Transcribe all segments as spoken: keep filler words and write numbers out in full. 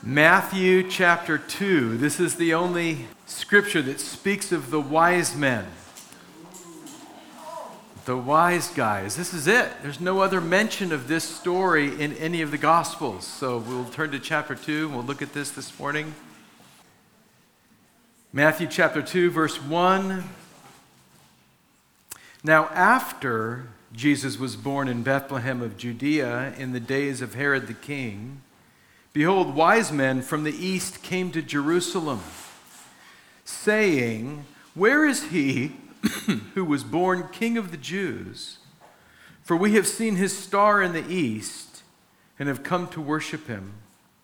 Matthew chapter two. This is the only scripture that speaks of the wise men. The wise guys. This is it. There's no other mention of this story in any of the Gospels. So we'll turn to chapter two and we'll look at this this morning. Matthew chapter two, verse one. Now after Jesus was born in Bethlehem of Judea in the days of Herod the king, behold, wise men from the east came to Jerusalem, saying, "Where is he who was born King of the Jews? For we have seen his star in the east and have come to worship him."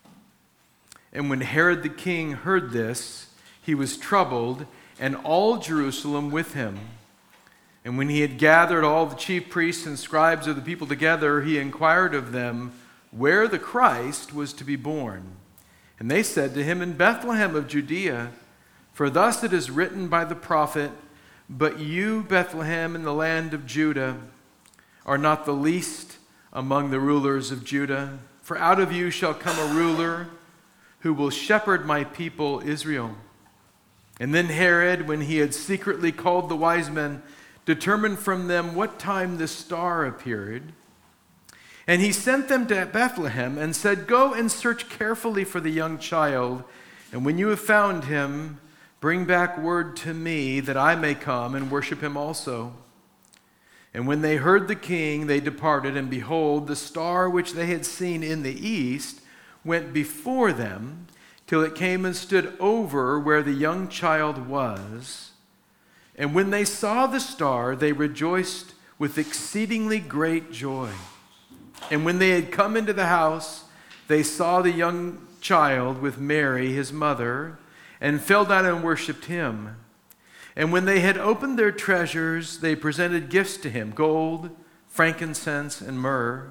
And when Herod the king heard this, he was troubled, and all Jerusalem with him. And when he had gathered all the chief priests and scribes of the people together, he inquired of them where the Christ was to be born. And they said to him, "In Bethlehem of Judea, for thus it is written by the prophet, 'But you, Bethlehem, in the land of Judah, are not the least among the rulers of Judah. For out of you shall come a ruler who will shepherd my people Israel.' And then Herod, when he had secretly called the wise men, determined from them what time the star appeared. And he sent them to Bethlehem and said, 'Go and search carefully for the young child, and when you have found him, bring back word to me that I may come and worship him also.' And when they heard the king, they departed, and behold, the star which they had seen in the east went before them till it came and stood over where the young child was. And when they saw the star, they rejoiced with exceedingly great joy. And when they had come into the house, they saw the young child with Mary, his mother, and fell down and worshipped him. And when they had opened their treasures, they presented gifts to him, gold, frankincense, and myrrh.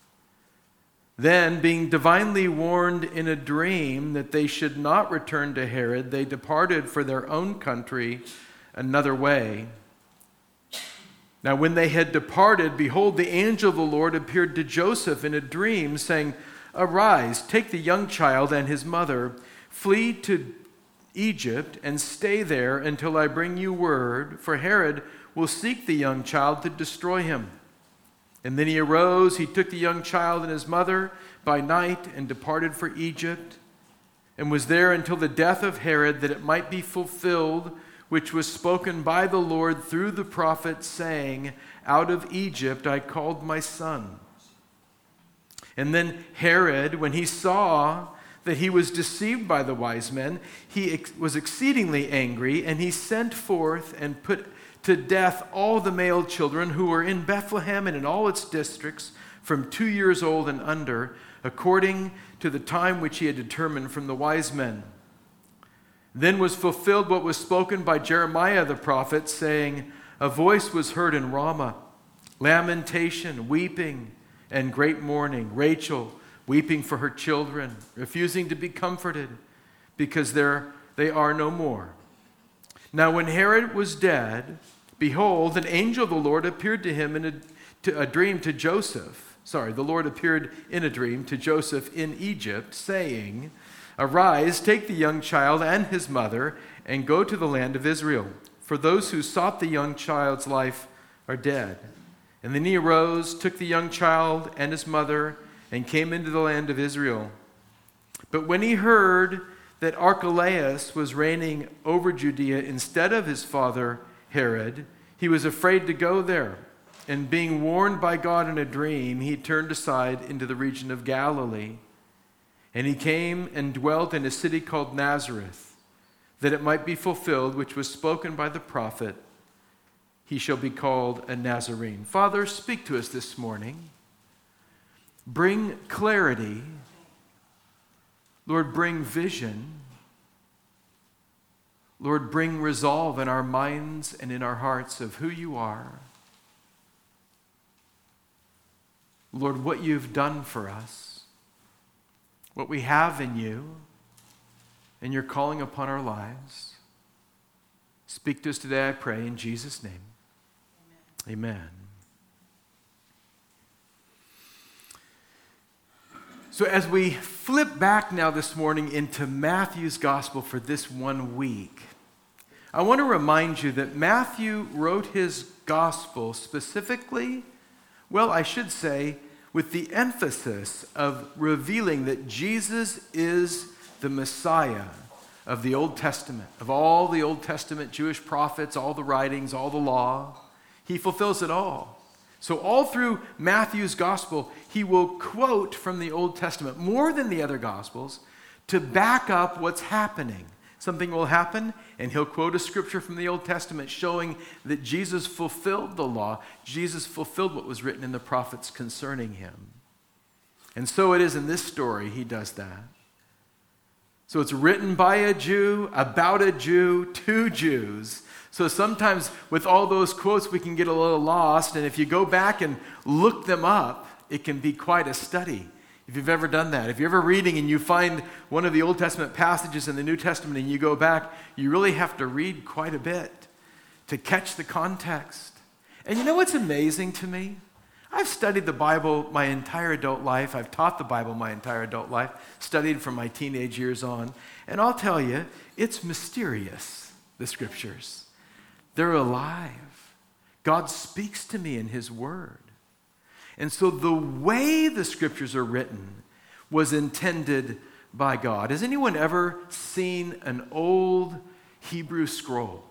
Then, being divinely warned in a dream that they should not return to Herod, they departed for their own country another way. Now when they had departed, behold, the angel of the Lord appeared to Joseph in a dream, saying, 'Arise, take the young child and his mother, flee to Egypt, and stay there until I bring you word, for Herod will seek the young child to destroy him.' And then he arose, he took the young child and his mother by night and departed for Egypt, and was there until the death of Herod, that it might be fulfilled which was spoken by the Lord through the prophet, saying, 'Out of Egypt I called my son.' And then Herod, when he saw that he was deceived by the wise men, he ex- was exceedingly angry, and he sent forth and put to death all the male children who were in Bethlehem and in all its districts from two years old and under, according to the time which he had determined from the wise men. Then was fulfilled what was spoken by Jeremiah the prophet, saying, 'A voice was heard in Ramah, lamentation, weeping, and great mourning. Rachel weeping for her children, refusing to be comforted, because they are no more.' Now when Herod was dead, behold, an angel of the Lord appeared to him in a, to, a dream to Joseph. Sorry, the Lord appeared in a dream to Joseph in Egypt, saying, 'Arise, take the young child and his mother, and go to the land of Israel. For those who sought the young child's life are dead.' And then he arose, took the young child and his mother, and came into the land of Israel. But when he heard that Archelaus was reigning over Judea instead of his father Herod, he was afraid to go there. And being warned by God in a dream, he turned aside into the region of Galilee. And he came and dwelt in a city called Nazareth, that it might be fulfilled which was spoken by the prophet, 'He shall be called a Nazarene.'" Father, speak to us this morning. Bring clarity. Lord, bring vision. Lord, bring resolve in our minds and in our hearts of who you are. Lord, what you've done for us, what we have in you, and you're calling upon our lives. Speak to us today, I pray, in Jesus' name. Amen. So as we flip back now this morning into Matthew's gospel for this one week, I want to remind you that Matthew wrote his gospel specifically, well, I should say, with the emphasis of revealing that Jesus is the Messiah of the Old Testament, of all the Old Testament Jewish prophets, all the writings, all the law. He fulfills it all. So all through Matthew's gospel, he will quote from the Old Testament more than the other gospels to back up what's happening. Something will happen, and he'll quote a scripture from the Old Testament showing that Jesus fulfilled the law. Jesus fulfilled what was written in the prophets concerning him. And so it is in this story, he does that. So it's written by a Jew, about a Jew, to Jews. So sometimes with all those quotes, we can get a little lost. And if you go back and look them up, it can be quite a study. If you've ever done that, if you're ever reading and you find one of the Old Testament passages in the New Testament and you go back, you really have to read quite a bit to catch the context. And you know what's amazing to me? I've studied the Bible my entire adult life. I've taught the Bible my entire adult life, studied from my teenage years on. And I'll tell you, it's mysterious, the scriptures. They're alive. God speaks to me in his word. And so the way the scriptures are written was intended by God. Has anyone ever seen an old Hebrew scroll?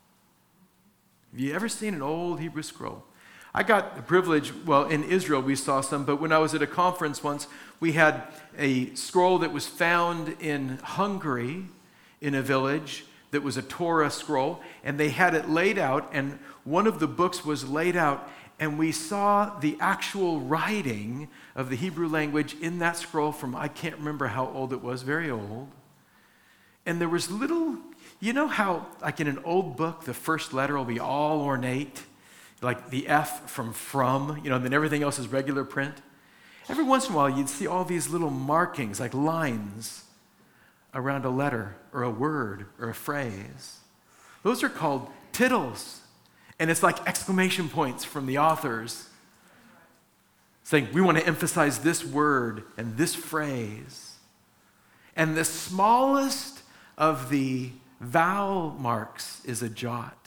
Have you ever seen an old Hebrew scroll? I got the privilege, well, in Israel we saw some, but when I was at a conference once, we had a scroll that was found in Hungary in a village that was a Torah scroll, and they had it laid out, and one of the books was laid out, and we saw the actual writing of the Hebrew language in that scroll from, I can't remember how old it was, very old. And there was little, you know how, like in an old book, the first letter will be all ornate, like the F from from, you know, and then everything else is regular print. Every once in a while, you'd see all these little markings, like lines, around a letter or a word or a phrase. Those are called tittles. And it's like exclamation points from the authors saying, we want to emphasize this word and this phrase. And the smallest of the vowel marks is a jot.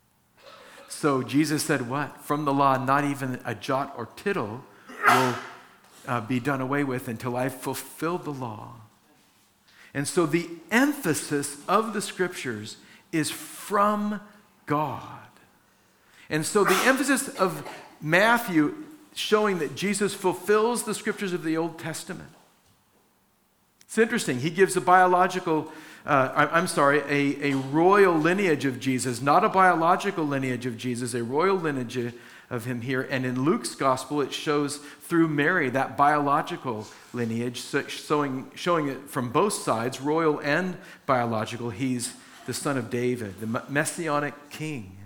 So Jesus said what? From the law, not even a jot or tittle will uh, be done away with until I've fulfilled the law. And so the emphasis of the scriptures is from God. And so the emphasis of Matthew showing that Jesus fulfills the scriptures of the Old Testament. It's interesting. He gives a biological, uh, I'm sorry, a, a royal lineage of Jesus, not a biological lineage of Jesus, a royal lineage of him here. And in Luke's gospel, it shows through Mary that biological lineage, showing, showing it from both sides, royal and biological. He's the son of David, the messianic king.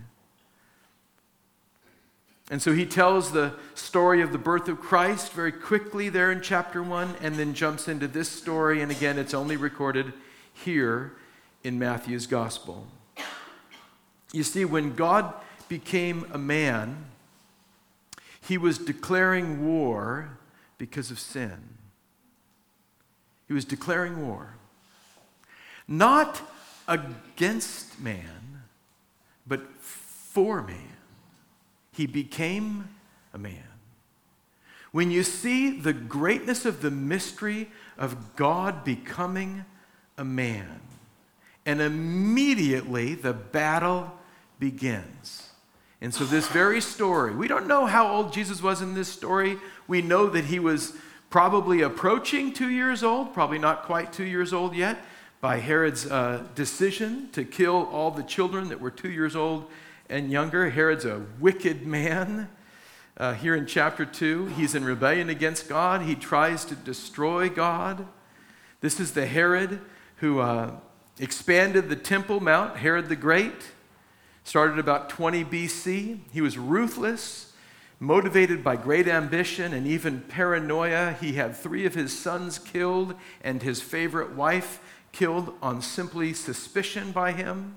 And so he tells the story of the birth of Christ very quickly there in chapter one, and then jumps into this story. And again, it's only recorded here in Matthew's gospel. You see, when God became a man, he was declaring war because of sin. He was declaring war. Not against man, but for man. He became a man. When you see the greatness of the mystery of God becoming a man, and immediately the battle begins. And so this very story, we don't know how old Jesus was in this story. We know that he was probably approaching two years old, probably not quite two years old yet, by Herod's uh, decision to kill all the children that were two years old and younger. Herod's a wicked man. Uh, here in chapter two, he's in rebellion against God. He tries to destroy God. This is the Herod who uh, expanded the Temple Mount, Herod the Great. Started about twenty B C. He was ruthless, motivated by great ambition and even paranoia. He had three of his sons killed and his favorite wife killed on simply suspicion by him.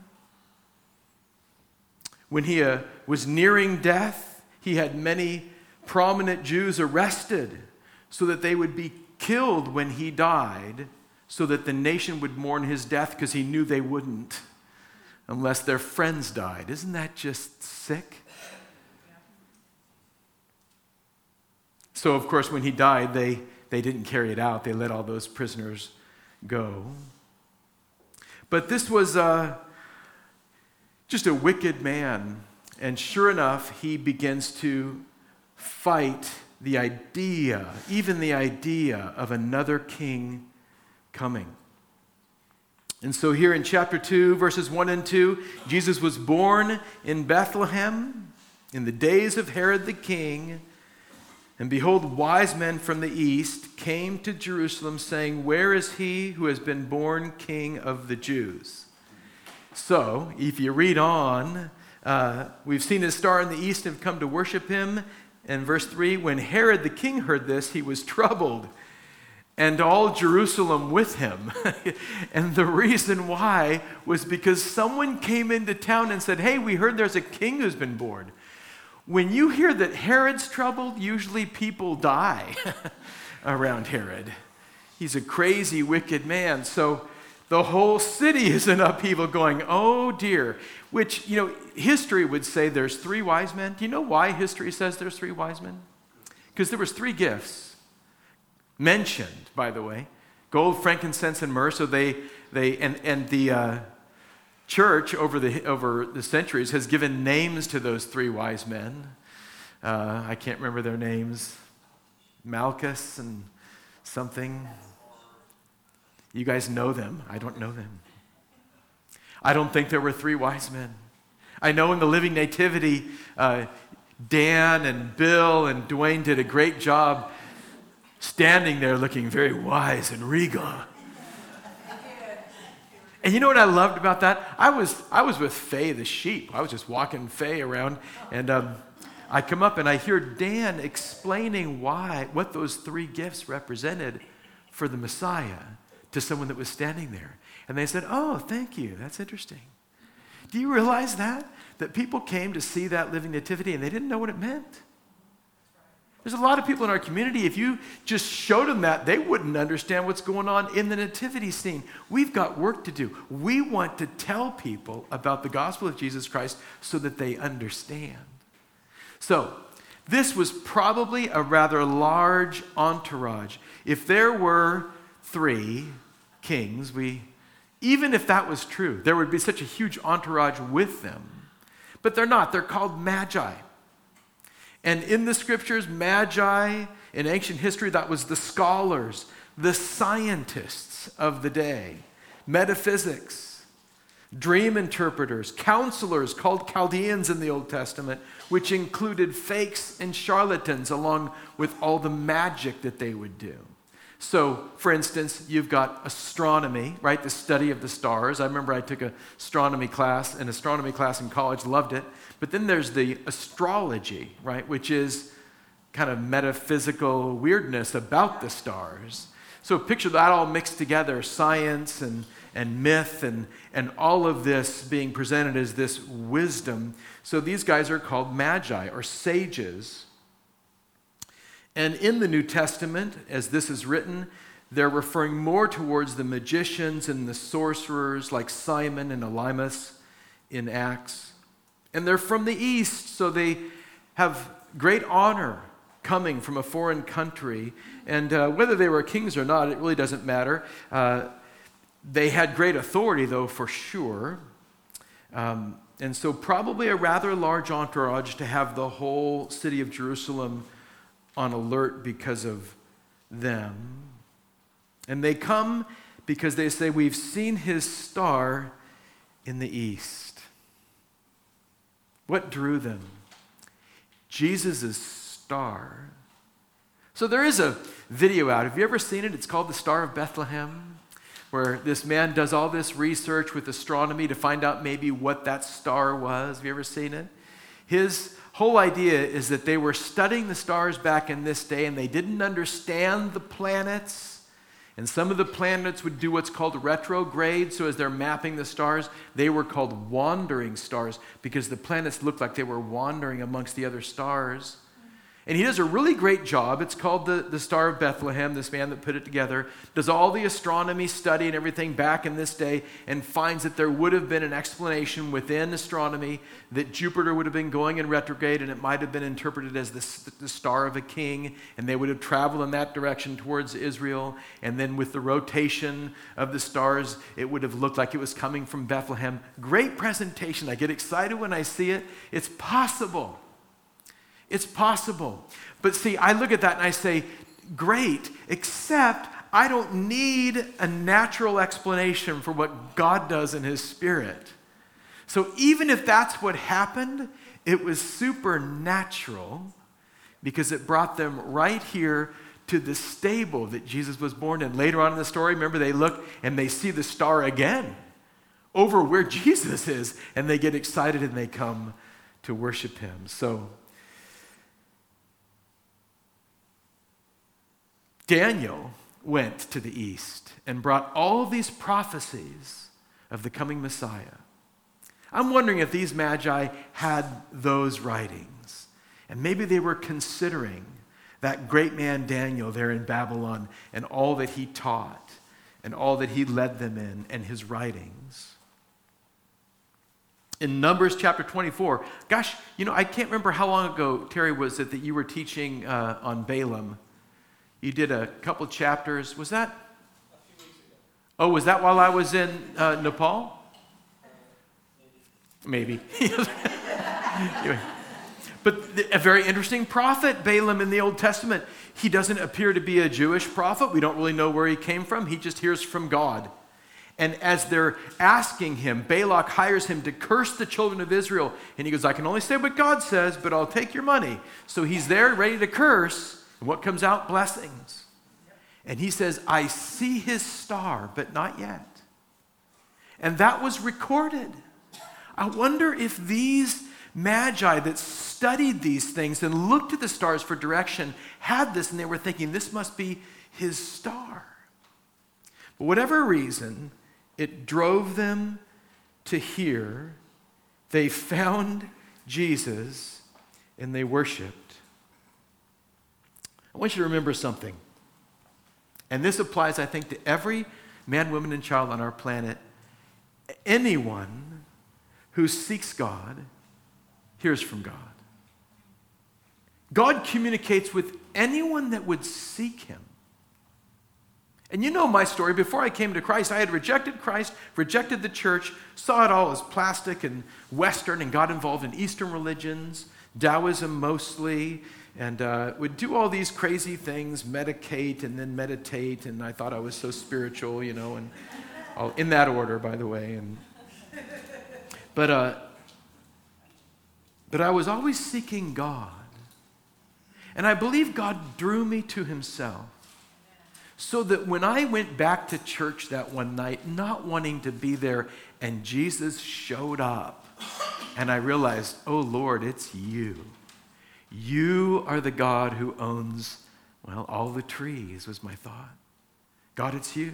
When he uh, was nearing death, he had many prominent Jews arrested so that they would be killed when he died so that the nation would mourn his death because he knew they wouldn't unless their friends died. Isn't that just sick? So, of course, when he died, they, they didn't carry it out. They let all those prisoners go. But this was uh, just a wicked man. And sure enough, he begins to fight the idea, even the idea of another king coming. And so here in chapter two, verses one and two, Jesus was born in Bethlehem in the days of Herod the king. And behold, wise men from the east came to Jerusalem saying, "Where is he who has been born King of the Jews?" So, if you read on, uh, we've seen his star in the east and have come to worship him. And verse three, when Herod the king heard this, he was troubled, and all Jerusalem with him. And the reason why was because someone came into town and said, "Hey, we heard there's a king who's been born." When you hear that Herod's troubled, usually people die around Herod. He's a crazy, wicked man. So the whole city is in upheaval going, "Oh dear," which, you know, history would say there's three wise men. Do you know why history says there's three wise men? Because there was three gifts mentioned, by the way: gold, frankincense, and myrrh. So they, they and, and the uh, church over the, over the centuries has given names to those three wise men. Uh, I can't remember their names. Malchus and something. You guys know them. I don't know them. I don't think there were three wise men. I know in the Living Nativity, uh, Dan and Bill and Dwayne did a great job standing there looking very wise and regal. And you know what I loved about that? I was I was with Faye the sheep. I was just walking Faye around, and um, I come up and I hear Dan explaining why, what those three gifts represented for the Messiah to someone that was standing there. And they said, "Oh, thank you. That's interesting." Do you realize that? That people came to see that Living Nativity and they didn't know what it meant? There's a lot of people in our community, if you just showed them that, they wouldn't understand what's going on in the nativity scene. We've got work to do. We want to tell people about the gospel of Jesus Christ so that they understand. So, this was probably a rather large entourage. If there were three kings, we, even if that was true, there would be such a huge entourage with them. But they're not. They're called magi. And in the scriptures, magi, in ancient history, that was the scholars, the scientists of the day, metaphysics, dream interpreters, counselors called Chaldeans in the Old Testament, which included fakes and charlatans along with all the magic that they would do. So, for instance, you've got astronomy, right? The study of the stars. I remember I took an astronomy class, an astronomy class in college, loved it. But then there's the astrology, right? Which is kind of metaphysical weirdness about the stars. So picture that all mixed together, science and, and myth and, and all of this being presented as this wisdom. So these guys are called magi or sages. And in the New Testament, as this is written, they're referring more towards the magicians and the sorcerers like Simon and Elymas in Acts. And they're from the East, so they have great honor coming from a foreign country. And uh, whether they were kings or not, it really doesn't matter. Uh, they had great authority, though, for sure. Um, and so probably a rather large entourage to have the whole city of Jerusalem on alert because of them. And they come because they say, "We've seen his star in the east." What drew them? Jesus' star. So there is a video out. Have you ever seen it? It's called The Star of Bethlehem, where this man does all this research with astronomy to find out maybe what that star was. Have you ever seen it? His whole idea is that they were studying the stars back in this day and they didn't understand the planets. And some of the planets would do what's called retrograde. So as they're mapping the stars, they were called wandering stars because the planets looked like they were wandering amongst the other stars. And he does a really great job. It's called the, the Star of Bethlehem. This man that put it together does all the astronomy study and everything back in this day and finds that there would have been an explanation within astronomy that Jupiter would have been going in retrograde, and it might have been interpreted as the, the star of a king, and they would have traveled in that direction towards Israel. And then with the rotation of the stars, it would have looked like it was coming from Bethlehem. Great presentation. I get excited when I see it. It's possible. It's possible. But see, I look at that and I say, great, except I don't need a natural explanation for what God does in his Spirit. So even if that's what happened, it was supernatural because it brought them right here to the stable that Jesus was born in. Later on in the story, remember, they look and they see the star again over where Jesus is, and they get excited and they come to worship him. So Daniel went to the east and brought all of these prophecies of the coming Messiah. I'm wondering if these magi had those writings, and maybe they were considering that great man Daniel there in Babylon and all that he taught and all that he led them in and his writings. In Numbers chapter twenty-four, gosh, you know, I can't remember how long ago, Terry, was it that you were teaching uh, on Balaam? You did a couple chapters. Was that? A few weeks ago. Oh, was that while I was in uh, Nepal? Maybe. But a very interesting prophet, Balaam in the Old Testament. He doesn't appear to be a Jewish prophet. We don't really know where he came from. He just hears from God. And as they're asking him, Balak hires him to curse the children of Israel. And he goes, I can only say what God says, but I'll take your money. So he's there ready to curse. And what comes out? Blessings. And he says, I see his star, but not yet. And that was recorded. I wonder if these magi that studied these things and looked at the stars for direction had this, and they were thinking, this must be his star. For whatever reason, it drove them to here. They found Jesus, and they worshiped. I want you to remember something. And this applies, I think, to every man, woman, and child on our planet. Anyone who seeks God hears from God. God communicates with anyone that would seek him. And you know my story. Before I came to Christ, I had rejected Christ, rejected the church, saw it all as plastic and Western, and got involved in Eastern religions, Taoism mostly, and uh, would do all these crazy things, medicate and then meditate, and I thought I was so spiritual, you know, and all, in that order, by the way. And but uh, but I was always seeking God, and I believe God drew me to himself, so that when I went back to church that one night, not wanting to be there, and Jesus showed up, and I realized, oh Lord, it's you. You are the God who owns, well, all the trees, was my thought. God, it's you.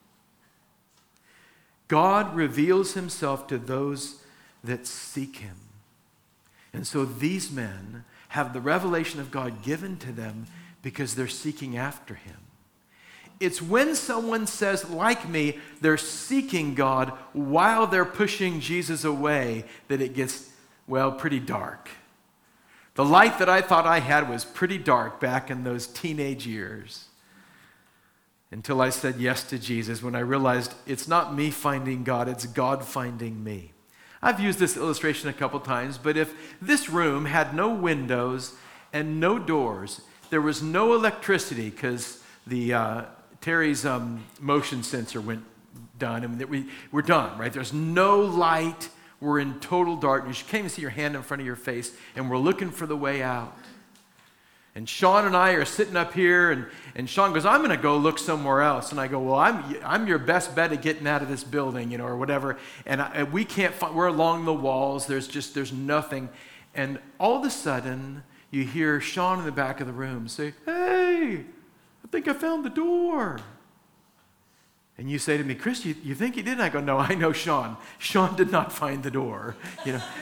God reveals himself to those that seek him. And so these men have the revelation of God given to them because they're seeking after him. It's when someone says, like me, they're seeking God while they're pushing Jesus away that it gets, well, pretty dark. The light that I thought I had was pretty dark back in those teenage years until I said yes to Jesus, when I realized it's not me finding God, it's God finding me. I've used this illustration a couple times, but if this room had no windows and no doors, there was no electricity because the uh, Terry's um, motion sensor went done, and we, we're done, right? There's no light. We're in total darkness. You can't even see your hand in front of your face, and we're looking for the way out. And Sean and I are sitting up here, and, and Sean goes, I'm going to go look somewhere else. And I go, well, I'm I'm your best bet at getting out of this building, you know, or whatever. And, I, and we can't find, we're along the walls. There's just, there's nothing. And all of a sudden, you hear Sean in the back of the room say, hey, I think I found the door. And you say to me, Chris, you, you think he did? And I go, no, I know Sean. Sean did not find the door. You know.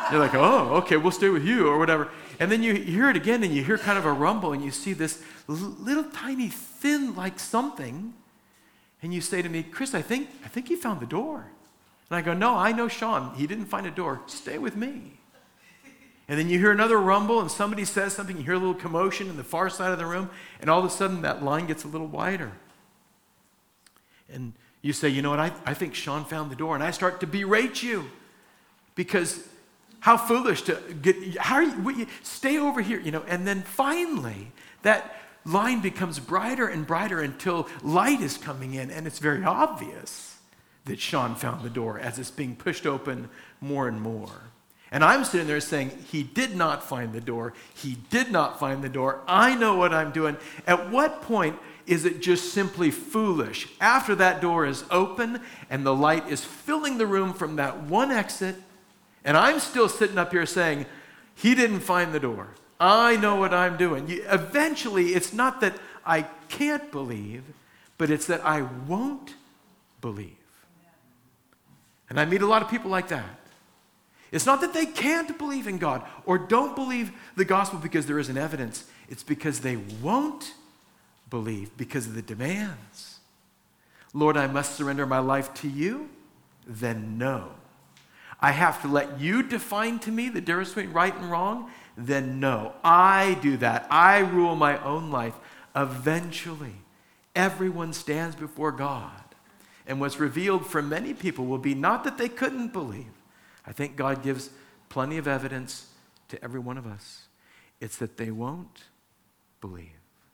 You're like, oh, okay, we'll stay with you or whatever. And then you hear it again and you hear kind of a rumble and you see this little tiny thin like something. And you say to me, Chris, I think, I think he found the door. And I go, no, I know Sean. He didn't find a door. Stay with me. And then you hear another rumble and somebody says something. You hear a little commotion in the far side of the room. And all of a sudden that line gets a little wider. And you say, you know what, I, I think Sean found the door. And I start to berate you. Because how foolish to get, how are you, you, stay over here, you know. And then finally, that line becomes brighter and brighter until light is coming in. And it's very obvious that Sean found the door as it's being pushed open more and more. And I'm sitting there saying, he did not find the door. He did not find the door. I know what I'm doing. At what point is it just simply foolish? After that door is open and the light is filling the room from that one exit, and I'm still sitting up here saying, he didn't find the door. I know what I'm doing. You, eventually, it's not that I can't believe, but it's that I won't believe. And I meet a lot of people like that. It's not that they can't believe in God or don't believe the gospel because there isn't evidence. It's because they won't believe because of the demands. Lord, I must surrender my life to you. Then no. I have to let you define to me the difference between right and wrong. Then no. I do that. I rule my own life. Eventually, everyone stands before God. And what's revealed for many people will be not that they couldn't believe. I think God gives plenty of evidence to every one of us. It's that they won't believe.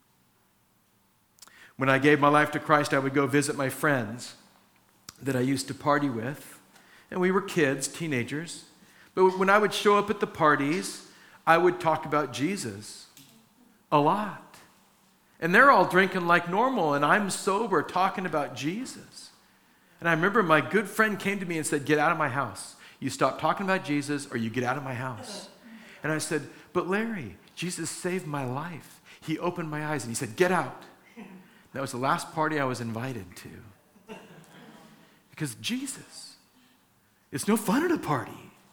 When I gave my life to Christ, I would go visit my friends that I used to party with. And we were kids, teenagers. But when I would show up at the parties, I would talk about Jesus a lot. And they're all drinking like normal, and I'm sober talking about Jesus. And I remember my good friend came to me and said, get out of my house. You stop talking about Jesus or you get out of my house. And I said, but Larry, Jesus saved my life. He opened my eyes and he said, get out. That was the last party I was invited to. Because Jesus, it's no fun at a party.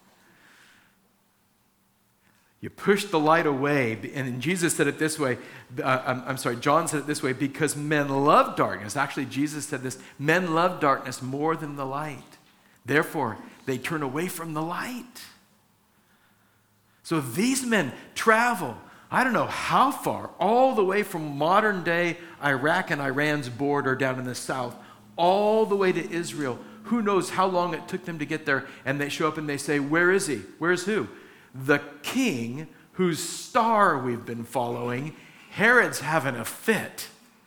You push the light away, and Jesus said it this way, uh, I'm, I'm sorry, John said it this way, because men love darkness. Actually, Jesus said this, men love darkness more than the light. Therefore, they turn away from the light. So these men travel, I don't know how far, all the way from modern day Iraq and Iran's border down in the south, all the way to Israel. Who knows how long it took them to get there, and they show up and they say, where is he? Where's who? The king whose star we've been following. Herod's having a fit.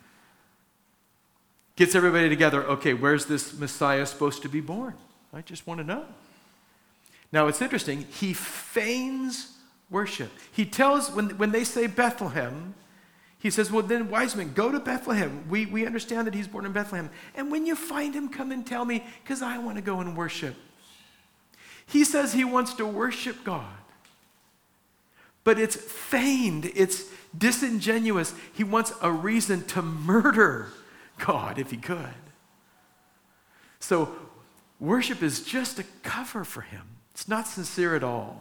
Gets everybody together. Okay, where's this Messiah supposed to be born? I just want to know. Now, it's interesting. He feigns worship. He tells, when, when they say Bethlehem, he says, well, then wise men, go to Bethlehem. We, we understand that he's born in Bethlehem. And when you find him, come and tell me, because I want to go and worship. He says he wants to worship God. But it's feigned. It's disingenuous. He wants a reason to murder God if he could. So worship is just a cover for him. It's not sincere at all.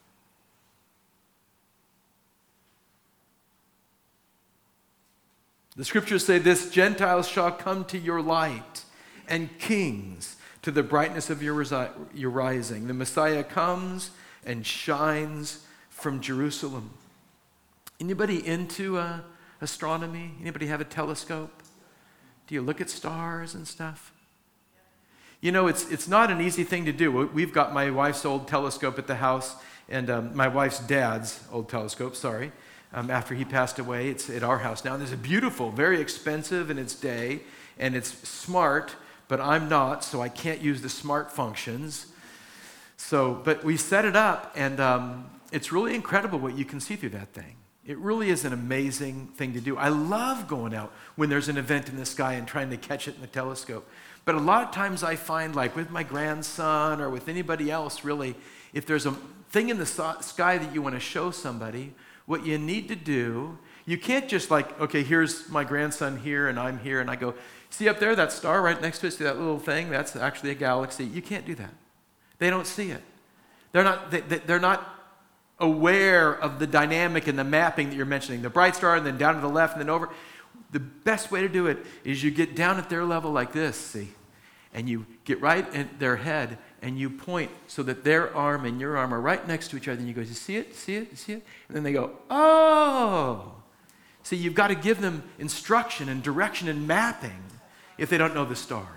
The scriptures say this, Gentiles shall come to your light, and kings to the brightness of your, resi- your rising. The Messiah comes and shines from Jerusalem. Anybody into uh, astronomy? Anybody have a telescope? Do you look at stars and stuff? You know, it's it's not an easy thing to do. We've got my wife's old telescope at the house, and um, my wife's dad's old telescope, sorry, um, after he passed away. It's at our house now. And it's a beautiful, very expensive in its day, and it's smart, but I'm not, so I can't use the smart functions. So, but we set it up, and um, it's really incredible what you can see through that thing. It really is an amazing thing to do. I love going out when there's an event in the sky and trying to catch it in the telescope. But a lot of times I find, like with my grandson or with anybody else, really, if there's a thing in the sky that you want to show somebody, what you need to do, you can't just like, okay, here's my grandson here and I'm here, and I go, see up there, that star right next to it, see that little thing? That's actually a galaxy. You can't do that. They don't see it. They're not, they, they're not aware of the dynamic and the mapping that you're mentioning. The bright star and then down to the left and then over. The best way to do it is you get down at their level like this, see? And you get right at their head and you point so that their arm and your arm are right next to each other. And you go, you see it? See it? You see it? And then they go, oh. See, you've got to give them instruction and direction and mapping if they don't know the stars.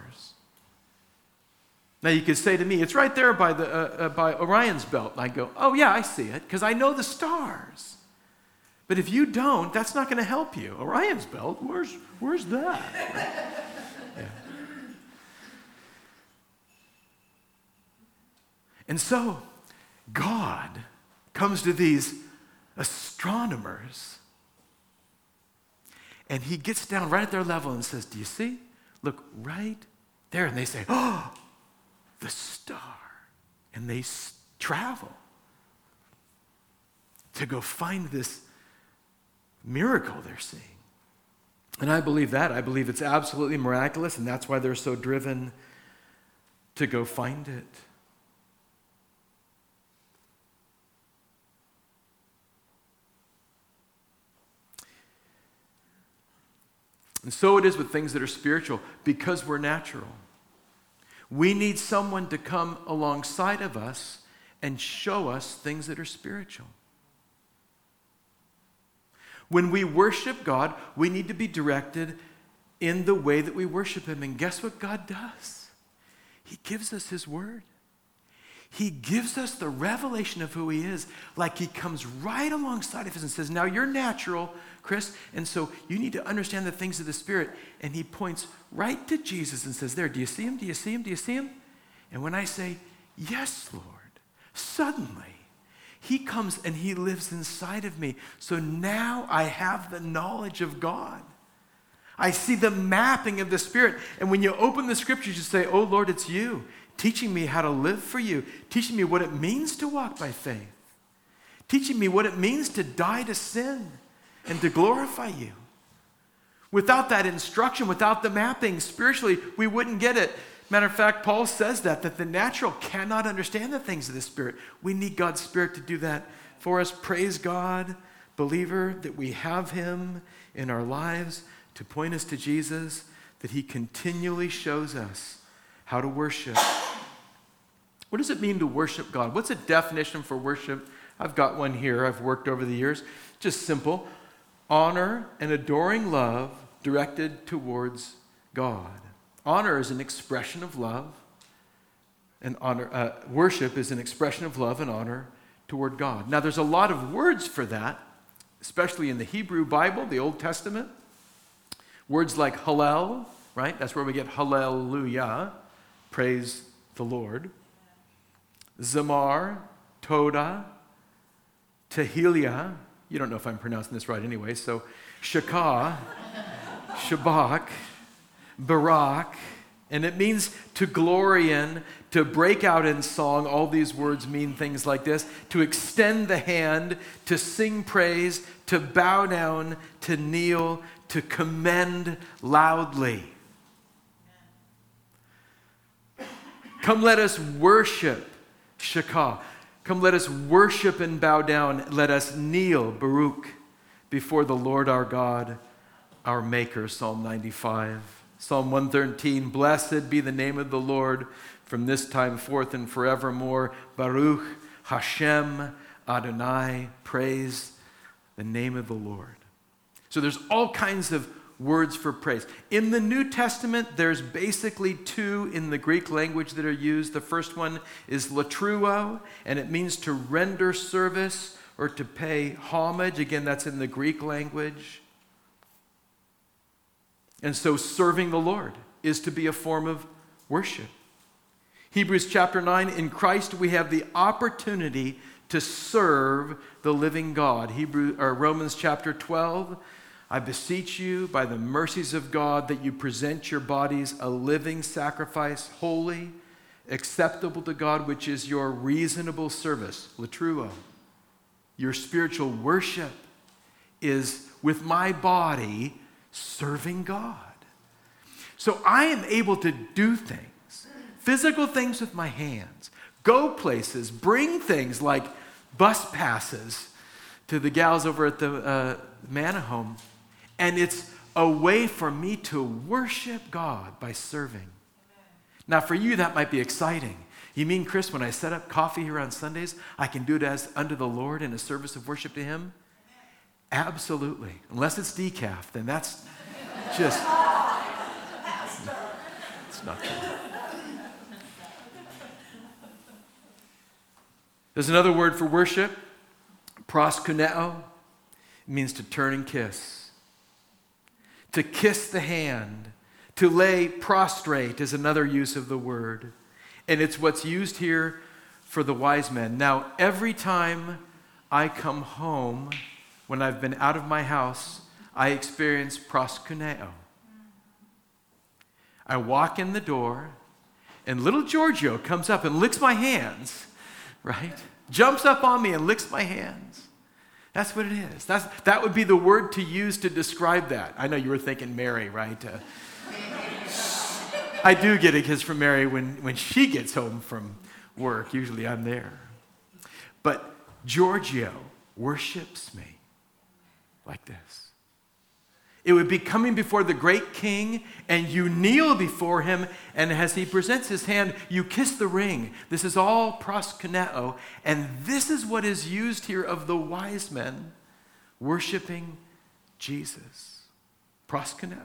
Now you could say to me, it's right there by, the, uh, uh, by Orion's belt. And I go, oh yeah, I see it because I know the stars. But if you don't, that's not going to help you. Orion's belt, where's, where's that? Yeah. And so God comes to these astronomers and he gets down right at their level and says, do you see? Look right there. And they say, oh, the star. And they s- travel to go find this miracle they're seeing. And I believe that. I believe it's absolutely miraculous, and that's why they're so driven to go find it. And so it is with things that are spiritual, because we're natural. We need someone to come alongside of us and show us things that are spiritual. When we worship God, we need to be directed in the way that we worship him. And guess what God does? He gives us his word. He gives us the revelation of who he is, like he comes right alongside of us and says, now you're natural, Chris, and so you need to understand the things of the Spirit. And he points right to Jesus and says, there, do you see him? Do you see him? Do you see him? And when I say, yes, Lord, suddenly he comes and he lives inside of me. So now I have the knowledge of God. I see the mapping of the Spirit. And when you open the scriptures, you say, oh, Lord, it's you, teaching me how to live for you, teaching me what it means to walk by faith, teaching me what it means to die to sin and to glorify you. Without that instruction, without the mapping, spiritually, we wouldn't get it. Matter of fact, Paul says that, that the natural cannot understand the things of the Spirit. We need God's Spirit to do that for us. Praise God, believer, that we have him in our lives to point us to Jesus, that he continually shows us how to worship. What does it mean to worship God? What's a definition for worship? I've got one here I've worked over the years. Just simple. Honor and adoring love directed towards God. Honor is an expression of love, and honor, uh, worship is an expression of love and honor toward God. Now, there's a lot of words for that, especially in the Hebrew Bible, the Old Testament. Words like hallel, right? That's where we get hallelujah, praise the Lord. Zamar, Toda, Tehillah. You don't know if I'm pronouncing this right anyway, so Shakah, Shabach, Barak, and it means to glory in, to break out in song. All these words mean things like this: to extend the hand, to sing praise, to bow down, to kneel, to commend loudly. Come, let us worship, Shakah. Come, let us worship and bow down. Let us kneel, Baruch, before the Lord our God, our Maker, Psalm ninety-five. Psalm one thirteen, blessed be the name of the Lord from this time forth and forevermore. Baruch Hashem Adonai, praise the name of the Lord. So there's all kinds of words for praise. In the New Testament, there's basically two in the Greek language that are used. The first one is latruo, and it means to render service or to pay homage. Again, that's in the Greek language. And so serving the Lord is to be a form of worship. Hebrews chapter nine, in Christ we have the opportunity to serve the living God. Hebrew, or Romans chapter twelve, I beseech you by the mercies of God that you present your bodies a living sacrifice, holy, acceptable to God, which is your reasonable service, latruo. Your spiritual worship is with my body serving God. So I am able to do things, physical things with my hands, Go places, bring things like bus passes to the gals over at the uh, Manna Home. And it's a way for me to worship God by serving. Now, for you, that might be exciting. You mean, Chris, when I set up coffee here on Sundays, I can do it as unto the Lord in a service of worship to Him? Absolutely. Unless it's decaf, then that's just, it's not true. There's another word for worship, proskuneo. It means to turn and kiss. To kiss the hand. To lay prostrate is another use of the word. And it's what's used here for the wise men. Now, every time I come home, when I've been out of my house, I experience proskuneo. I walk in the door, and little Giorgio comes up and licks my hands, right? Jumps up on me and licks my hands. That's what it is. That's, that would be the word to use to describe that. I know you were thinking Mary, right? Uh, I do get a kiss from Mary when, when she gets home from work. Usually I'm there. But Giorgio worships me like this. It would be coming before the great king, and you kneel before him, and as he presents his hand, you kiss the ring. This is all proskuneo, and this is what is used here of the wise men worshiping Jesus. Proskuneo.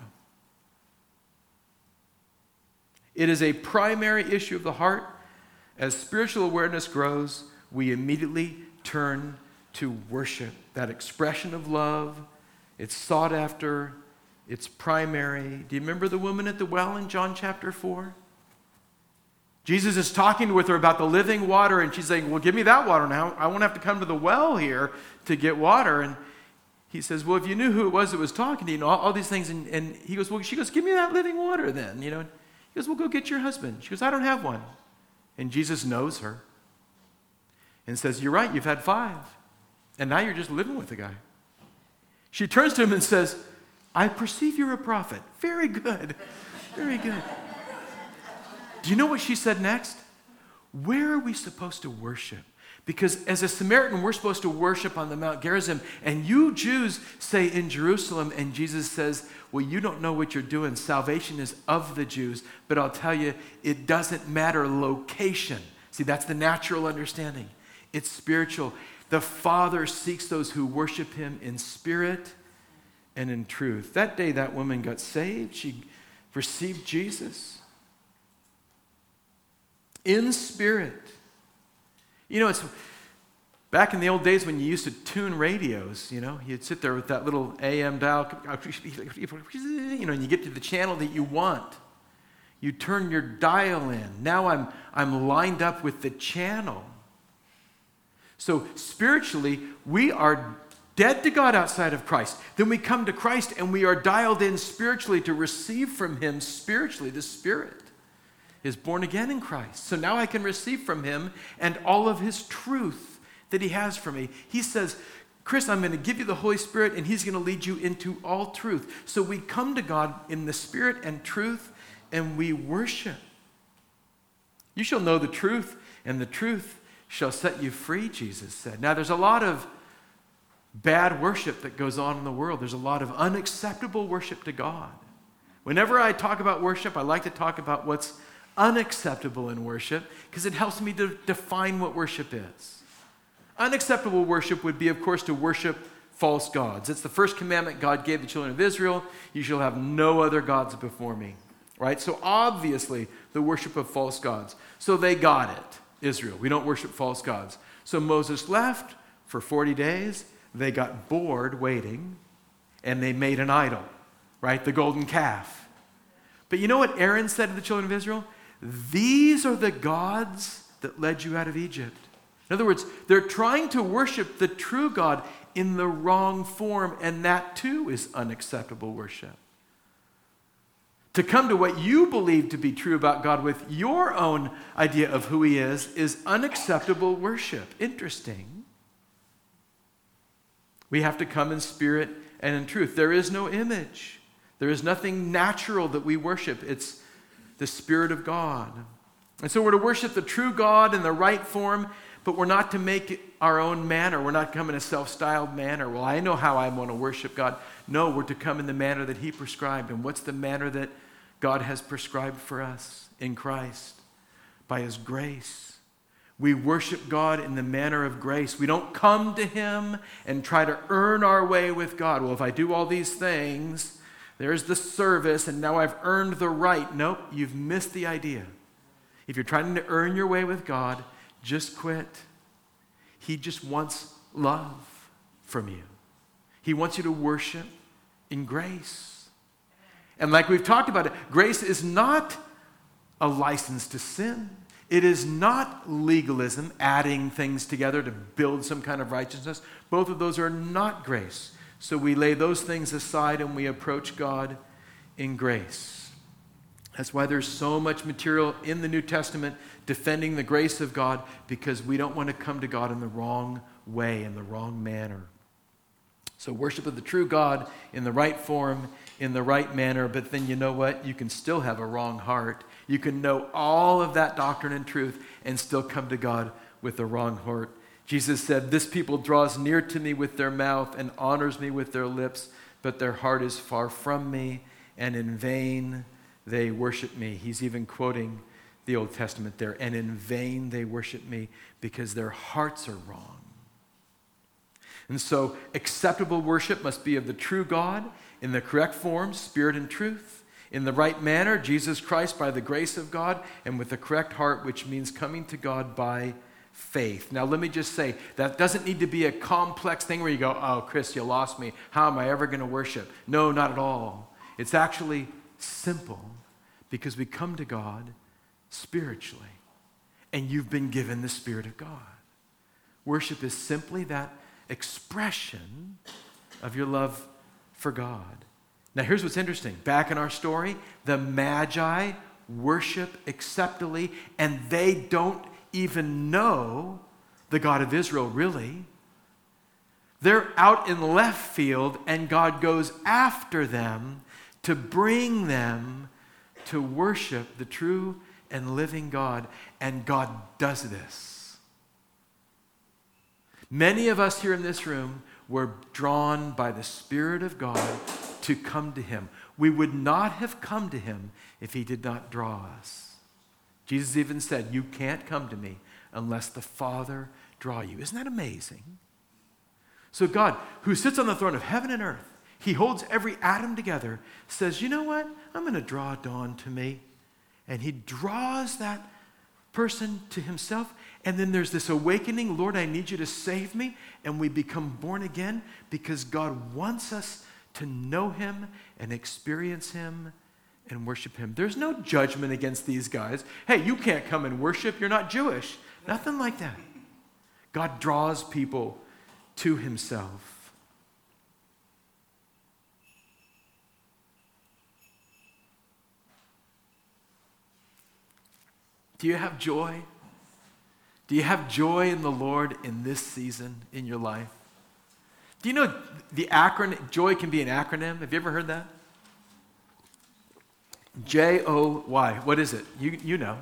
It is a primary issue of the heart. As spiritual awareness grows, we immediately turn to worship. That expression of love, it's sought after, it's primary. Do you remember the woman at the well in John chapter four? Jesus is talking with her about the living water, and she's saying, well, give me that water now. I won't have to come to the well here to get water. And he says, well, if you knew who it was that was talking to you, you know, all, all these things. And, and he goes, well, she goes, give me that living water then, you know. He goes, well, go get your husband. She goes, I don't have one. And Jesus knows her and says, you're right, you've had five. And now you're just living with the guy. She turns to him and says, I perceive you're a prophet. Very good. Very good. Do you know what she said next? Where are we supposed to worship? Because as a Samaritan, we're supposed to worship on the Mount Gerizim. And you Jews say in Jerusalem, and Jesus says, well, you don't know what you're doing. Salvation is of the Jews. But I'll tell you, it doesn't matter location. See, that's the natural understanding. It's spiritual. The Father seeks those who worship him in spirit and in truth. That day, that woman got saved. She received Jesus in spirit. You know, it's back in the old days when you used to tune radios, you know, you'd sit there with that little A M dial, you know, and you get to the channel that you want. You turn your dial in. Now I'm, I'm lined up with the channel. So spiritually, we are dead to God outside of Christ. Then we come to Christ and we are dialed in spiritually to receive from him spiritually. The Spirit is born again in Christ. So now I can receive from him and all of his truth that he has for me. He says, Chris, I'm going to give you the Holy Spirit and he's going to lead you into all truth. So we come to God in the Spirit and truth and we worship. You shall know the truth and the truth shall set you free, Jesus said. Now there's a lot of bad worship that goes on in the world. There's a lot of unacceptable worship to God. Whenever I talk about worship, I like to talk about what's unacceptable in worship because it helps me to define what worship is. Unacceptable worship would be, of course, to worship false gods. It's the first commandment God gave the children of Israel. You shall have no other gods before me. Right? So obviously, the worship of false gods. So they got it. Israel. We don't worship false gods. So Moses left for forty days. They got bored waiting, and they made an idol, right? The golden calf. But you know what Aaron said to the children of Israel? These are the gods that led you out of Egypt. In other words, they're trying to worship the true God in the wrong form, and that too is unacceptable worship. To come to what you believe to be true about God with your own idea of who he is, is unacceptable worship. Interesting. We have to come in spirit and in truth. There is no image. There is nothing natural that we worship. It's the Spirit of God. And so we're to worship the true God in the right form, but we're not to make it our own manner. We're not to come in a self-styled manner. Well, I know how I want to worship God. No, we're to come in the manner that he prescribed. And what's the manner that God has prescribed for us in Christ? By his grace. We worship God in the manner of grace. We don't come to him and try to earn our way with God. Well, if I do all these things, there's the service, and now I've earned the right. Nope, you've missed the idea. If you're trying to earn your way with God, just quit. He just wants love from you. He wants you to worship in grace. And like we've talked about it, grace is not a license to sin. It is not legalism, adding things together to build some kind of righteousness. Both of those are not grace. So we lay those things aside and we approach God in grace. That's why there's so much material in the New Testament defending the grace of God, because we don't want to come to God in the wrong way, in the wrong manner. So worship of the true God in the right form, in the right manner, but then you know what? You can still have a wrong heart. You can know all of that doctrine and truth and still come to God with a wrong heart. Jesus said, "This people draws near to me with their mouth and honors me with their lips, but their heart is far from me, and in vain they worship me." He's even quoting the Old Testament there. And in vain they worship me because their hearts are wrong. And so acceptable worship must be of the true God in the correct form, spirit and truth, in the right manner, Jesus Christ, by the grace of God, and with the correct heart, which means coming to God by faith. Now, let me just say, that doesn't need to be a complex thing where you go, "Oh, Chris, you lost me. How am I ever going to worship?" No, not at all. It's actually simple, because we come to God spiritually, and you've been given the Spirit of God. Worship is simply that expression of your love for God. Now, here's what's interesting. Back in our story, the Magi worship acceptably, and they don't even know the God of Israel, really. They're out in left field, and God goes after them to bring them to worship the true and living God, and God does this. Many of us here in this room were drawn by the Spirit of God to come to him. We would not have come to him if he did not draw us. Jesus even said, "You can't come to me unless the Father draw you." Isn't that amazing? So God, who sits on the throne of heaven and earth, he holds every atom together, says, "You know what? I'm going to draw Dawn to me." And he draws that person to himself. And then there's this awakening, "Lord, I need you to save me." And we become born again because God wants us to know him and experience him and worship him. There's no judgment against these guys. "Hey, you can't come and worship. You're not Jewish." Nothing like that. God draws people to himself. Do you have joy? Do you have joy in the Lord in this season in your life? Do you know the acronym, joy can be an acronym? Have you ever heard that? J O Y. What is it? You, you know.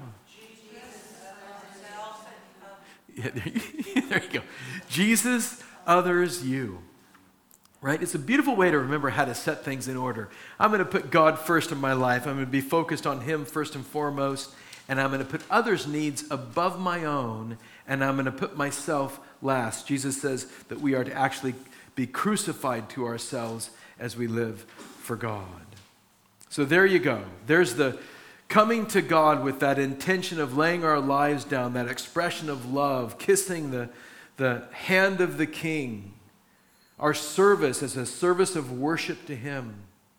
Yeah, there you go. Jesus, others, you. Right? It's a beautiful way to remember how to set things in order. I'm going to put God first in my life. I'm going to be focused on him first and foremost. And I'm going to put others' needs above my own, and I'm going to put myself last. Jesus says that we are to actually be crucified to ourselves as we live for God. So there you go. There's the coming to God with that intention of laying our lives down, that expression of love, kissing the, the hand of the King. Our service as a service of worship to him.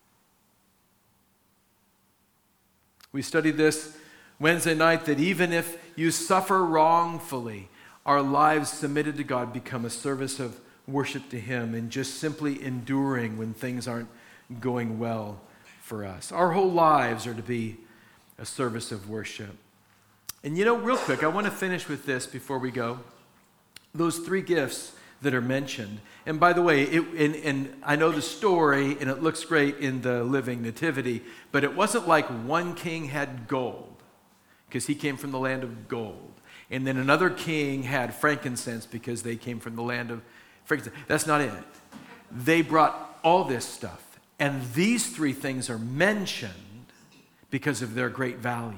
We studied this Wednesday night, that even if you suffer wrongfully, our lives submitted to God become a service of worship to him, and just simply enduring when things aren't going well for us. Our whole lives are to be a service of worship. And you know, real quick, I want to finish with this before we go. Those three gifts that are mentioned. And by the way, it, and, and I know the story, and it looks great in the Living Nativity, but it wasn't like one king had gold. because he came from the land of gold. And then another king had frankincense because they came from the land of frankincense. That's not it. They brought all this stuff. And these three things are mentioned because of their great value.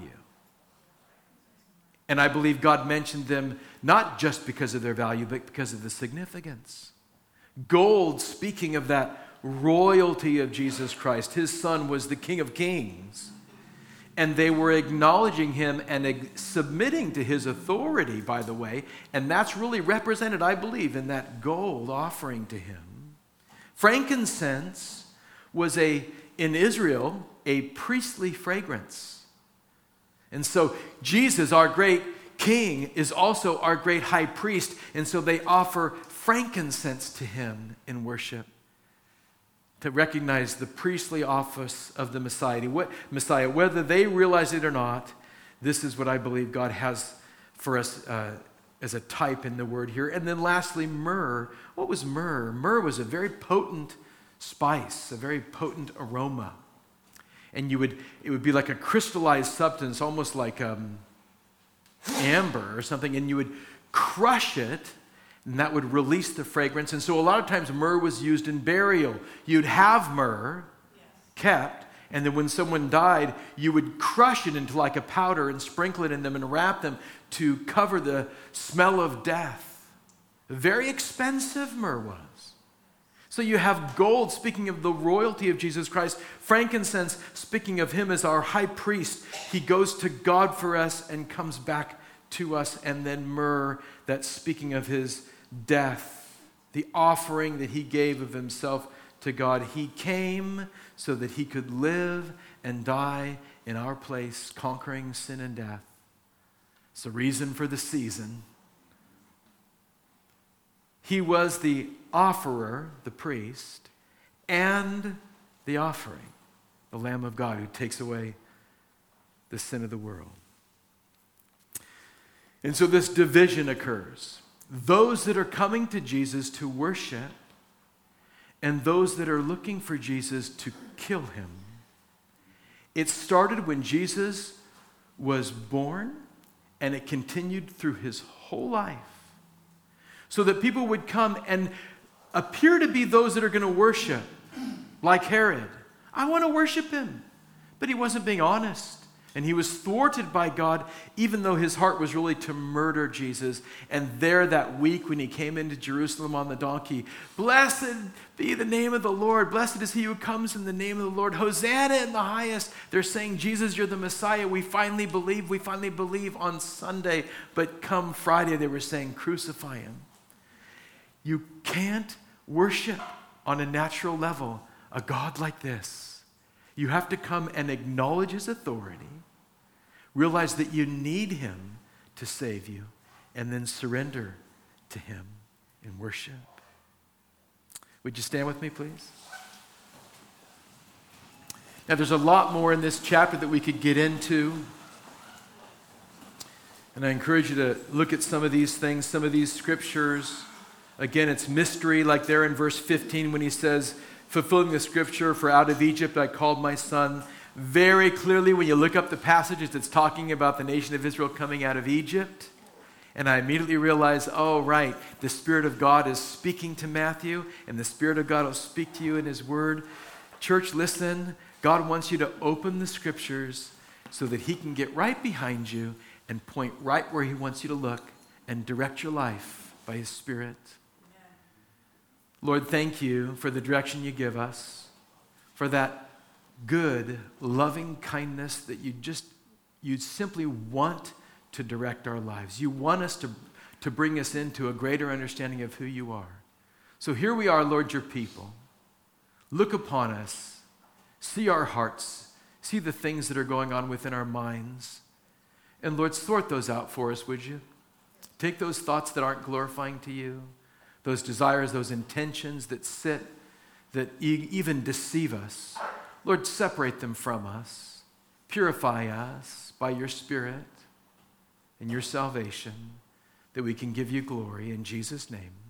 And I believe God mentioned them not just because of their value, but because of the significance. Gold, speaking of that royalty of Jesus Christ. His son was the King of Kings. And they were acknowledging him and ag- submitting to his authority, by the way. And that's really represented, I believe, in that gold offering to him. Frankincense was, a in Israel, a priestly fragrance. And so Jesus, our great king, is also our great high priest. And so they offer frankincense to him in worship to recognize the priestly office of the Messiah. Messiah. Whether they realize it or not, this is what I believe God has for us uh, as a type in the word here. And then lastly, myrrh. What was myrrh? Myrrh was a very potent spice, a very potent aroma. And you would it would be like a crystallized substance, almost like um, amber or something, and you would crush it, and that would release the fragrance. And so a lot of times myrrh was used in burial. You'd have myrrh kept, and then when someone died, you would crush it into like a powder and sprinkle it in them and wrap them to cover the smell of death. Very expensive myrrh was. So you have gold, speaking of the royalty of Jesus Christ. Frankincense, speaking of him as our high priest. He goes to God for us and comes back to us. And then myrrh, that's speaking of his death, the offering that he gave of himself to God. He came so that he could live and die in our place, conquering sin and death. It's the reason for the season. He was the offerer, the priest, and the offering, the Lamb of God who takes away the sin of the world. And so this division occurs. Those that are coming to Jesus to worship and those that are looking for Jesus to kill him. It started when Jesus was born, and it continued through his whole life. So that people would come and appear to be those that are going to worship, like Herod. I want to worship him. But he wasn't being honest. And he was thwarted by God, even though his heart was really to murder Jesus. And there that week when he came into Jerusalem on the donkey, blessed be the name of the Lord. Blessed is he who comes in the name of the Lord. Hosanna in the highest. They're saying, Jesus, you're the Messiah. We finally believe. We finally believe on Sunday. But come Friday, they were saying, crucify him. You can't worship on a natural level a God like this. You have to come and acknowledge his authority. Realize that you need him to save you, and then surrender to him in worship. Would you stand with me, please? Now, there's a lot more in this chapter that we could get into. And I encourage you to look at some of these things, some of these scriptures. Again, it's mystery, like there in verse fifteen when he says, fulfilling the scripture, for out of Egypt I called my son. Very clearly, when you look up the passages, it's talking about the nation of Israel coming out of Egypt. And I immediately realized, oh, right, the Spirit of God is speaking to Matthew, and the Spirit of God will speak to you in his word. Church, listen, God wants you to open the scriptures so that he can get right behind you and point right where he wants you to look and direct your life by his Spirit. Lord, thank you for the direction you give us, for that good, loving kindness that you just, you simply want to direct our lives. You want us to, to bring us into a greater understanding of who you are. So here we are, Lord, your people. Look upon us. See our hearts. See the things that are going on within our minds. And Lord, sort those out for us, would you? Take those thoughts that aren't glorifying to you, those desires, those intentions that sit, that e- even deceive us. Lord, separate them from us. Purify us by your Spirit and your salvation, that we can give you glory in Jesus' name.